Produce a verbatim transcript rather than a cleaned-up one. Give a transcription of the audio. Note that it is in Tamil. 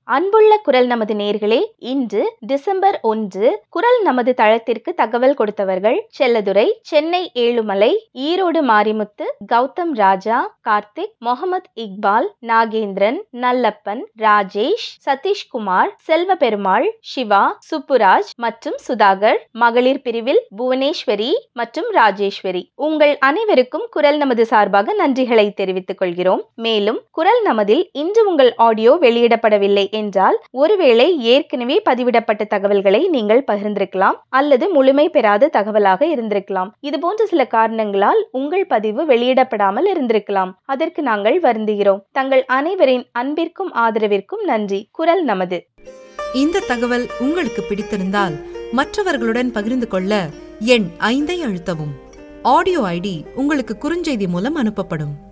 அன்புள்ள குரல் நமது நேர்களே, இன்று டிசம்பர் ஒன்று. குரல் நமது தளத்திற்கு தகவல் கொடுத்தவர்கள் செல்லதுரை, சென்னை ஏழுமலை, ஈரோடு மாரிமுத்து, கௌதம் ராஜா, கார்த்திக், முகமது இக்பால், நாகேந்திரன், நல்லப்பன், ராஜேஷ், சதீஷ்குமார், செல்வ பெருமாள், சிவா, சுப்புராஜ் மற்றும் சுதாகர். மகளிர் பிரிவில் புவனேஸ்வரி மற்றும் ராஜேஸ்வரி. உங்கள் அனைவருக்கும் குரல் நமது சார்பாக நன்றிகளை தெரிவித்துக் கொள்கிறோம். மேலும் குரல் நமதில் இன்று உங்கள் ஆடியோ வெளியிடப்படவில்லை என்றால் ஒருவேளை ஏற்கனவே பதிவிடப்பட்ட தகவல்களை நீங்கள் பகிர்ந்திருக்கலாம் அல்லது முழுமை பெறாத தகவலாக இருந்திருக்கலாம். இதுபோன்ற சில காரணங்களால் உங்கள் பதிவு வெளியிடப்படாமல் இருந்திருக்கலாம். அதற்கு நாங்கள் வருந்துகிறோம். தங்கள் அனைவரின் அன்பிற்கும் ஆதரவிற்கும் நன்றி. குரல் நமது. இந்த தகவல் உங்களுக்கு பிடித்திருந்தால் மற்றவர்களுடன் பகிர்ந்து கொள்ள எண் ஐந்தை அழுத்தவும். ஆடியோ ஐடி உங்களுக்கு குறுஞ்செய்தி மூலம் அனுப்பப்படும்.